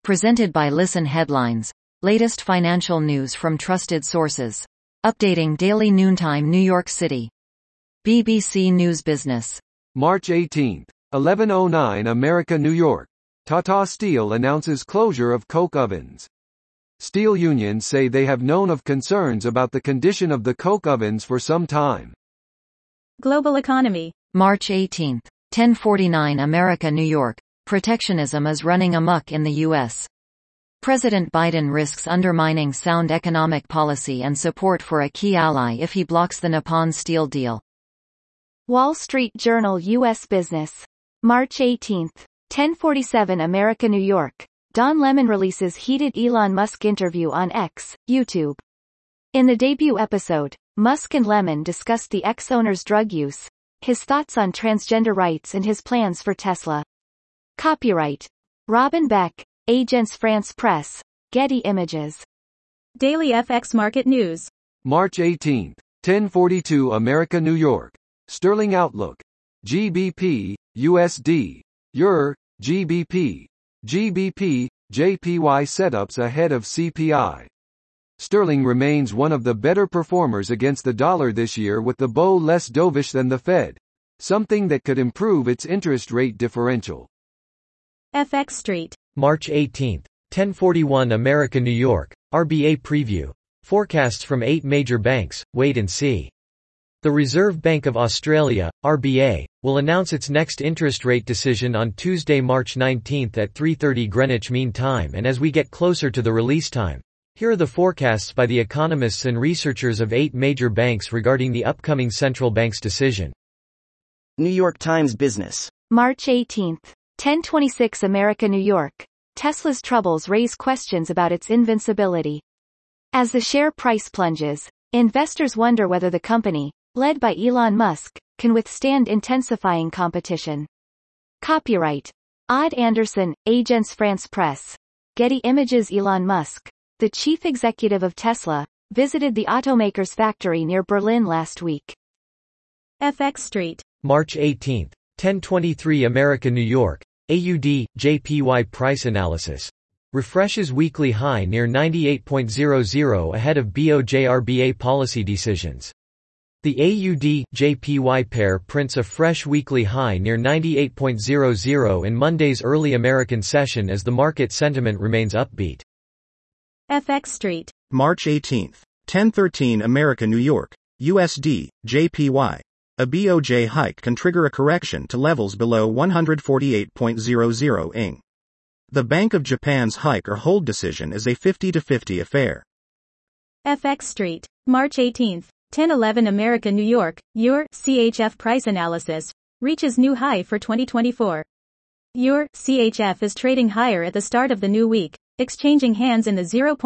Presented by Listen Headlines. Latest financial news from trusted sources. Updating daily noontime New York City. BBC News Business. March 18, 11:09 America, New York. Tata Steel announces closure of coke ovens. Steel unions say they have known of concerns about the condition of the coke ovens for some time. Global economy. March 18, 10:49 America, New York. Protectionism is running amok in the U.S. President Biden risks undermining sound economic policy and support for a key ally if he blocks the Nippon Steel deal. Wall Street Journal U.S. Business. March 18, 10:47 America, New York. Don Lemon releases heated Elon Musk interview on X, YouTube. In the debut episode, Musk and Lemon discussed the ex-owner's drug use, his thoughts on transgender rights and his plans for Tesla. Copyright. Robin Beck, Agence France Presse, Getty Images. Daily FX Market News. March 18, 10:42 America, New York. Sterling Outlook. GBP, USD. EUR, GBP. GBP, JPY setups ahead of CPI. Sterling remains one of the better performers against the dollar this year, with the bow less dovish than the Fed, something that could improve its interest rate differential. FX Street. March 18, 10:41 America, New York. RBA preview. Forecasts from 8 major banks, wait and see. The Reserve Bank of Australia, RBA, will announce its next interest rate decision on Tuesday, March 19 at 3:30 Greenwich Mean Time, and as we get closer to the release time, here are the forecasts by the economists and researchers of 8 major banks regarding the upcoming central bank's decision. New York Times Business. March 18, 10:26 America, New York. Tesla's troubles raise questions about its invincibility. As the share price plunges, investors wonder whether the company, led by Elon Musk, can withstand intensifying competition. Copyright. Odd Anderson, Agence France Presse. Getty Images. Elon Musk, the chief executive of Tesla, visited the automaker's factory near Berlin last week. FX Street. March 18, 10:23 America, New York. AUD, JPY price analysis. Refreshes weekly high near 98.00 ahead of BOJ-RBA policy decisions. The AUD, JPY pair prints a fresh weekly high near 98.00 in Monday's early American session as the market sentiment remains upbeat. FX Street. March 18, 10:13 America, New York. USD, JPY. A BOJ hike can trigger a correction to levels below 148.00 ing. The Bank of Japan's hike or hold decision is a 50-50 affair. FX Street. March 18, 10:11 America, New York. EUR CHF price analysis reaches new high for 2024. EUR CHF is trading higher at the start of the new week, exchanging hands in the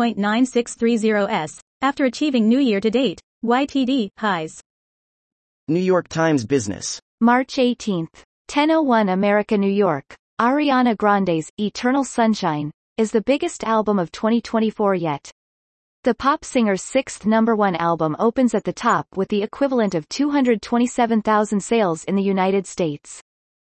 0.9630s after achieving new year-to-date YTD highs. New York Times Business. March 18, 10:01 America, New York. Ariana Grande's Eternal Sunshine is the biggest album of 2024 yet. The pop singer's 6th #1 album opens at the top with the equivalent of 227,000 sales in the United States.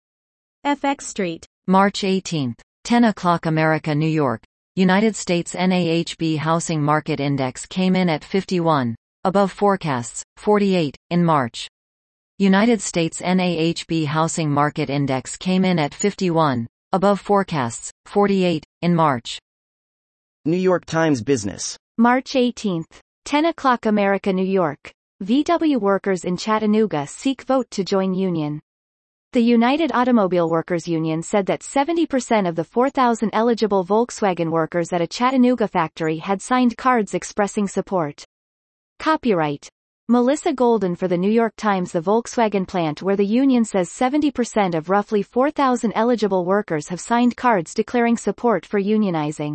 FX Street. March 18, 10 o'clock America, New York. United States NAHB Housing Market Index came in at 51, above forecasts, 48, in March. United States NAHB Housing Market Index came in at 51, above forecasts, 48, in March. New York Times Business. March 18, 10 o'clock America, New York. VW workers in Chattanooga seek vote to join union. The United Automobile Workers Union said that 70% of the 4,000 eligible Volkswagen workers at a Chattanooga factory had signed cards expressing support. Copyright. Melissa Golden for the New York Times. The Volkswagen plant where the union says 70% of roughly 4,000 eligible workers have signed cards declaring support for unionizing.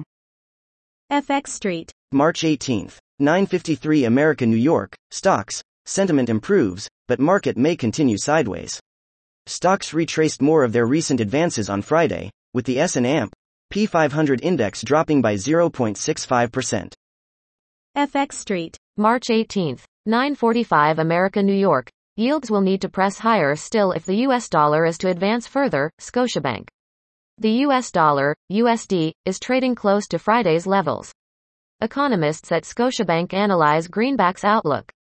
FX Street. March 18, 9:53 America, New York. Stocks. Sentiment improves, but market may continue sideways. Stocks retraced more of their recent advances on Friday, with the S&P 500 index dropping by 0.65%. FX Street. March 18, 9:45 America, New York. Yields will need to press higher still if the U.S. dollar is to advance further, Scotiabank. The US dollar, USD, is trading close to Friday's levels. Economists at Scotiabank analyze greenback's outlook.